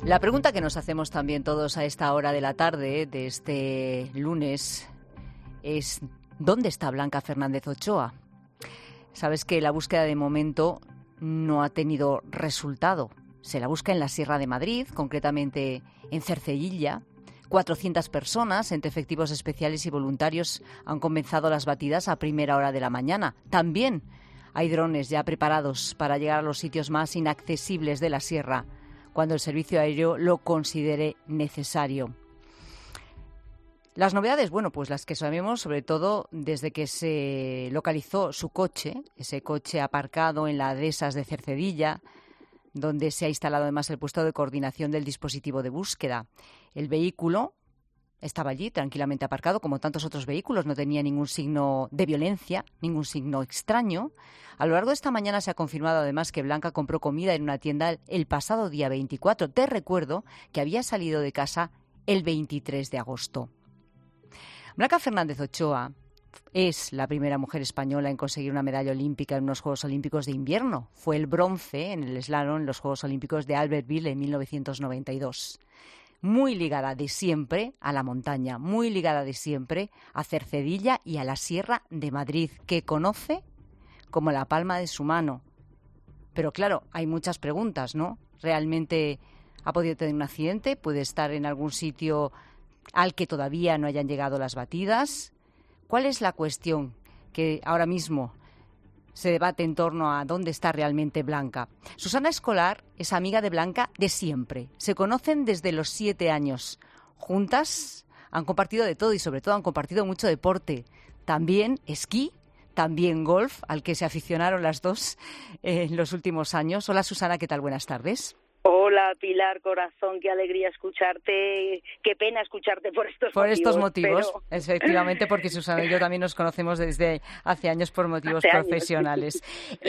La pregunta que nos hacemos también todos a esta hora de la tarde de este lunes es ¿dónde está Blanca Fernández Ochoa? Sabes que la búsqueda de momento no ha tenido resultado. Se la busca en la Sierra de Madrid, concretamente en Cercedilla. 400 personas, entre efectivos especiales y voluntarios, han comenzado las batidas a primera hora de la mañana. También hay drones ya preparados para llegar a los sitios más inaccesibles de la sierra, cuando el servicio aéreo lo considere necesario. Las novedades, bueno, pues las que sabemos, sobre todo desde que se localizó su coche, ese coche aparcado en las dehesas de Cercedilla, donde se ha instalado además el puesto de coordinación del dispositivo de búsqueda. El vehículo estaba allí tranquilamente aparcado, como tantos otros vehículos, no tenía ningún signo de violencia, ningún signo extraño. A lo largo de esta mañana se ha confirmado además que Blanca compró comida en una tienda el pasado día 24. Te recuerdo que había salido de casa el 23 de agosto. Blanca Fernández Ochoa es la primera mujer española en conseguir una medalla olímpica en unos Juegos Olímpicos de invierno. Fue el bronce en el slalom en los Juegos Olímpicos de Albertville en 1992. Muy ligada de siempre a la montaña, muy ligada de siempre a Cercedilla y a la Sierra de Madrid, que conoce como la palma de su mano. Pero claro, hay muchas preguntas, ¿no? ¿Realmente ha podido tener un accidente? ¿Puede estar en algún sitio al que todavía no hayan llegado las batidas? ¿Cuál es la cuestión que ahora mismo se debate en torno a dónde está realmente Blanca? Susana Escolar es amiga de Blanca de siempre. Se conocen desde los 7 años. Juntas han compartido de todo y sobre todo han compartido mucho deporte. También esquí, también golf, al que se aficionaron las dos en los últimos años. Hola Susana, ¿qué tal? Buenas tardes. Hola Pilar, corazón, qué alegría escucharte, qué pena escucharte por estos motivos, pero... efectivamente, porque Susana y yo también nos conocemos desde hace años por motivos profesionales.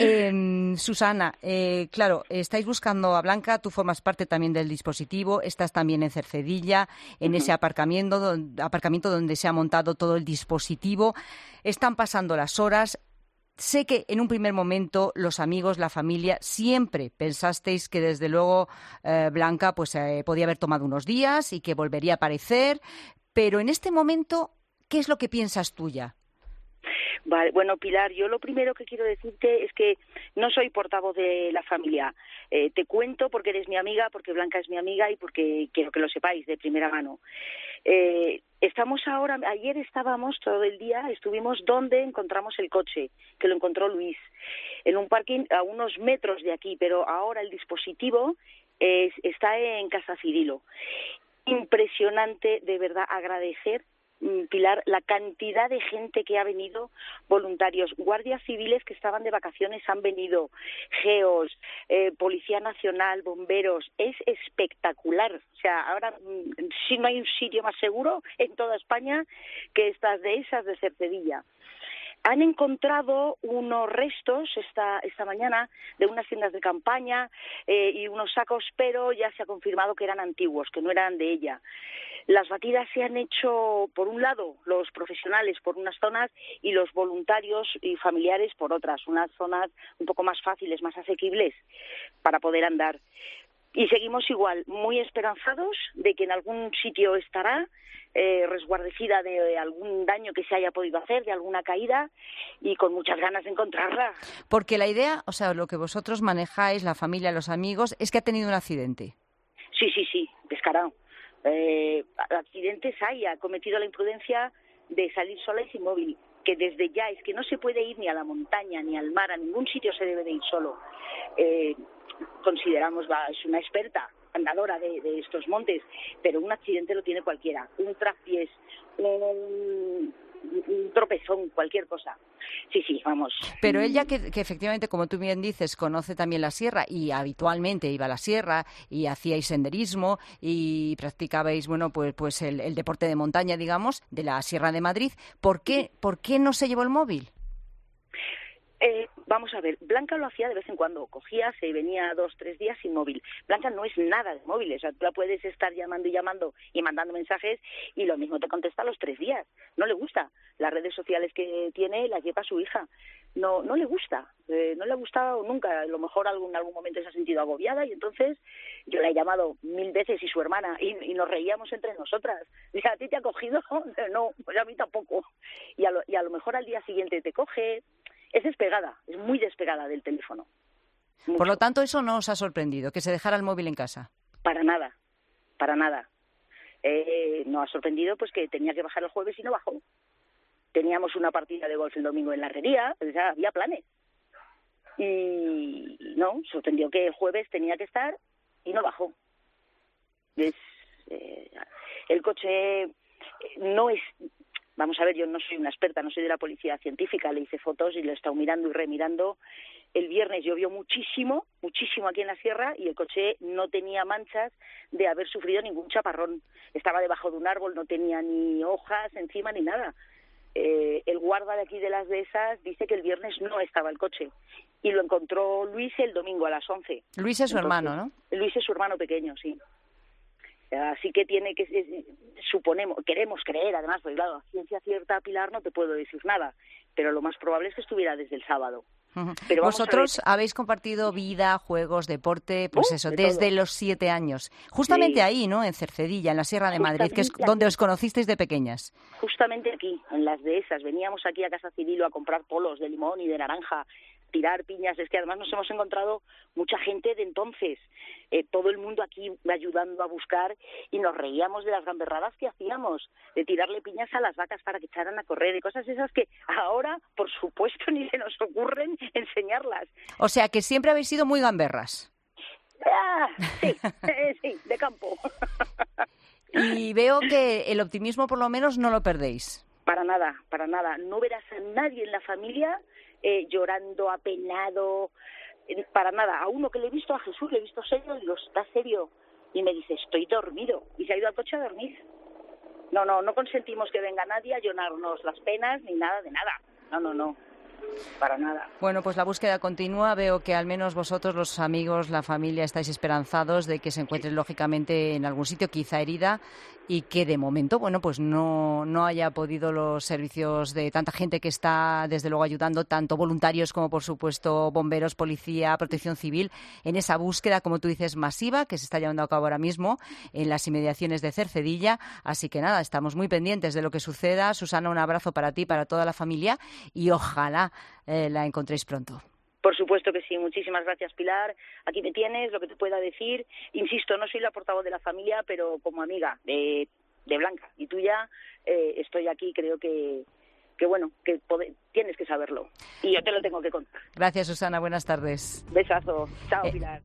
Susana, claro, estáis buscando a Blanca, tú formas parte también del dispositivo, estás también en Cercedilla, en ese aparcamiento donde se ha montado todo el dispositivo. Están pasando las horas. Sé que en un primer momento los amigos, la familia, siempre pensasteis que desde luego Blanca pues podía haber tomado unos días y que volvería a aparecer, pero en este momento, ¿qué es lo que piensas tú ya? Vale, bueno, Pilar, yo lo primero que quiero decirte es que no soy portavoz de la familia. Te cuento porque eres mi amiga, porque Blanca es mi amiga y porque quiero que lo sepáis de primera mano. Ayer estábamos todo el día, estuvimos donde encontramos el coche, que lo encontró Luis, en un parking a unos metros de aquí, pero ahora el dispositivo está en Casa Cirilo. Impresionante, de verdad, agradecer, Pilar, la cantidad de gente que ha venido, voluntarios, guardias civiles que estaban de vacaciones han venido, GEOS, Policía Nacional, bomberos, es espectacular. O sea, ahora sí no hay un sitio más seguro en toda España que estas dehesas de Cercedilla. Han encontrado unos restos esta mañana de unas tiendas de campaña y unos sacos, pero ya se ha confirmado que eran antiguos, que no eran de ella. Las batidas se han hecho, por un lado, los profesionales por unas zonas y los voluntarios y familiares por otras, unas zonas un poco más fáciles, más asequibles para poder andar. Y seguimos igual, muy esperanzados de que en algún sitio estará, resguardecida de algún daño que se haya podido hacer, de alguna caída, y con muchas ganas de encontrarla. Porque la idea, o sea, lo que vosotros manejáis, la familia, los amigos, es que ha tenido un accidente. Sí, descarado. Accidentes hay, ha cometido la imprudencia de salir sola y sin móvil, que desde ya es que no se puede ir ni a la montaña, ni al mar, a ningún sitio se debe de ir solo. Consideramos, es una experta andadora de estos montes, pero un accidente lo tiene cualquiera, un traspiés, un tropezón, cualquier cosa. Sí, vamos. Pero ella que efectivamente, como tú bien dices, conoce también la sierra y habitualmente iba a la sierra y hacíais senderismo y practicabais, bueno, pues el deporte de montaña, digamos, de la Sierra de Madrid. ¿Por qué no se llevó el móvil? Vamos a ver, Blanca lo hacía de vez en cuando, cogía, se venía 2-3 días sin móvil. Blanca no es nada de móviles, o sea, tú la puedes estar llamando y mandando mensajes y lo mismo te contesta a los 3 días. No le gusta. las redes sociales que tiene las lleva su hija. No le gusta, no le ha gustado nunca. A lo mejor en algún momento se ha sentido agobiada y entonces yo la he llamado 1000 veces y su hermana y nos reíamos entre nosotras. Dice, ¿a ti te ha cogido? No, pues a mí tampoco. Y a lo mejor al día siguiente te coge. Es despegada, es muy despegada del teléfono. Mucho. Por lo tanto, eso no os ha sorprendido, que se dejara el móvil en casa. Para nada, para nada. No ha sorprendido pues que tenía que bajar el jueves y no bajó. Teníamos una partida de golf el domingo en la herrería, o sea, había planes. Y no, sorprendió que el jueves tenía que estar y no bajó. El coche no es... Vamos a ver, yo no soy una experta, no soy de la policía científica, le hice fotos y lo he estado mirando y remirando. El viernes llovió muchísimo, muchísimo aquí en la sierra y el coche no tenía manchas de haber sufrido ningún chaparrón. Estaba debajo de un árbol, no tenía ni hojas encima ni nada. El guarda de aquí de las Dehesas dice que el viernes no estaba el coche y lo encontró Luis el domingo a las 11. Luis es su hermano, ¿no? Luis es su hermano pequeño, sí. Así que queremos creer, además, porque claro, a ciencia cierta, Pilar, no te puedo decir nada, pero lo más probable es que estuviera desde el sábado. Pero vosotros habéis compartido vida, juegos, deporte, pues eso, desde los 7 años. Justamente ahí, ¿no? En Cercedilla, en la Sierra de Madrid, que es donde os conocisteis de pequeñas. Justamente aquí, en las Dehesas. Veníamos aquí a Casa Civil a comprar polos de limón y de naranja, tirar piñas. Es que además nos hemos encontrado mucha gente de entonces. Todo el mundo aquí ayudando a buscar y nos reíamos de las gamberradas que hacíamos, de tirarle piñas a las vacas para que echaran a correr, de cosas esas que ahora, por supuesto, ni se nos ocurren enseñarlas. O sea, que siempre habéis sido muy gamberras. Sí, sí, de campo. Y veo que el optimismo, por lo menos, no lo perdéis. Para nada, para nada. No verás a nadie en la familia llorando, apenado, para nada. A uno que le he visto, a Jesús, le he visto serio, y digo, ¿estás serio? Y me dice, estoy dormido. Y se ha ido al coche a dormir. No consentimos que venga nadie a llenarnos las penas ni nada de nada. No, para nada. Bueno, pues la búsqueda continúa. Veo que al menos vosotros, los amigos, la familia, estáis esperanzados de que se encuentre lógicamente en algún sitio, quizá herida, y que de momento, bueno, pues no haya podido los servicios de tanta gente que está, desde luego, ayudando, tanto voluntarios como, por supuesto, bomberos, policía, protección civil, en esa búsqueda, como tú dices, masiva, que se está llevando a cabo ahora mismo en las inmediaciones de Cercedilla. Así que nada, estamos muy pendientes de lo que suceda. Susana, un abrazo para ti, para toda la familia, y ojalá la encontréis pronto. Por supuesto que sí. Muchísimas gracias, Pilar. Aquí me tienes, lo que te pueda decir. Insisto, no soy la portavoz de la familia, pero como amiga de Blanca y tuya, estoy aquí. Creo que tienes que saberlo. Y yo te lo tengo que contar. Gracias, Susana. Buenas tardes. Besazo. Chao, Pilar.